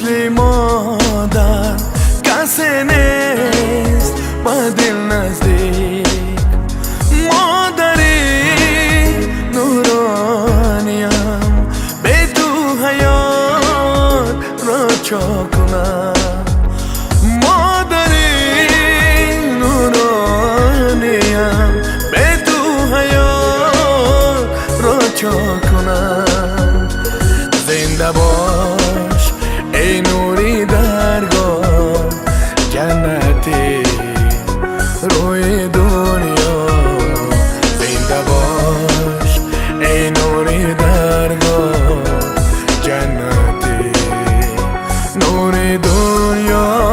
مثل مادر کسی نیست با دل نزدیک. مادری نورانیم به تو حیات را چا کنم. مادری نورانیم به تو حیات را چا کنم. زنده باش ای نوری درگاه جنتی روی دنیا. زنده باش ای نوری درگاه جنتی نور دنیا.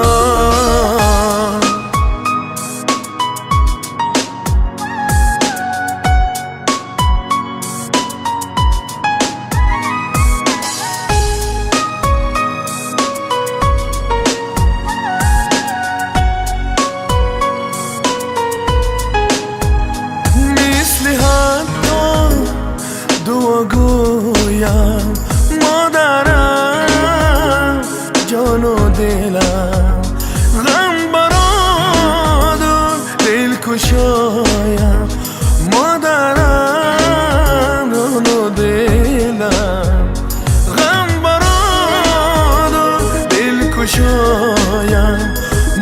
گویم مادرم جان و دلم غم برادر دل کشایم. مادرم جان و دلم غم برادر دل کشایم.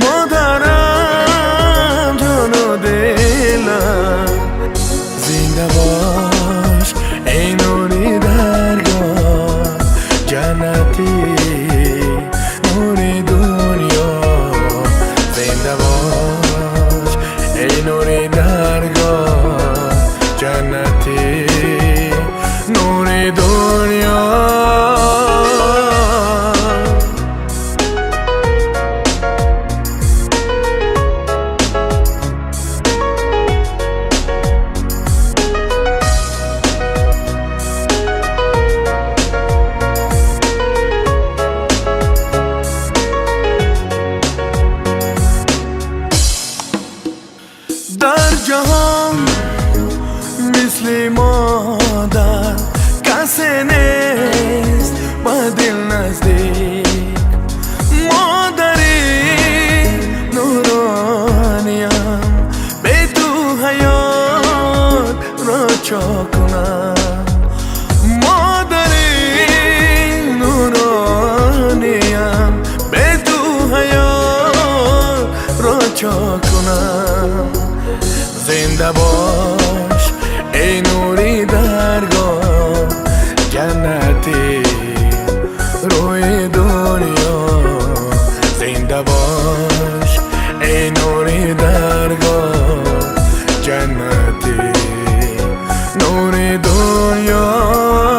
مادرم جان و دلم. زنده باش ای نوری درگاه جنتی نور دنیا. زنده باش ای نوری درگاه جنتی نور دنیا. در جهان مثل مادر کسی نیست با دل نزدیک. مادری نورانیم به تو حیات را چا کنم. مادری نورانیم به تو حیات را چا کنم. زنده باش ای نوری درگاه جنتی روی دنیا. زنده باش ای نوری درگاه جنتی نور دنیا.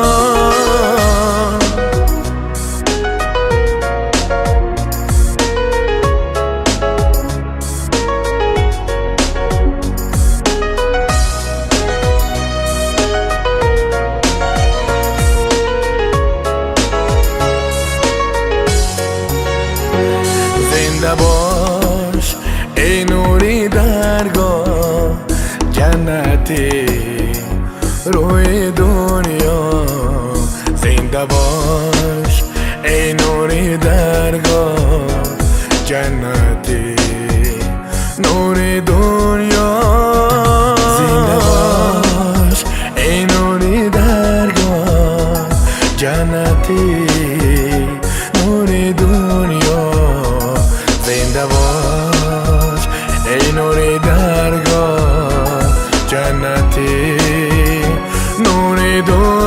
زنده باش ای نوری درگاه جنتی روی دنیا. زنده باش ای نوری درگاه جنتی نور دنیا. زنده باش ای نوری درگاه جنتی نور دنیا. زنده باش ای نوری درگاه جنتی نور دنیا.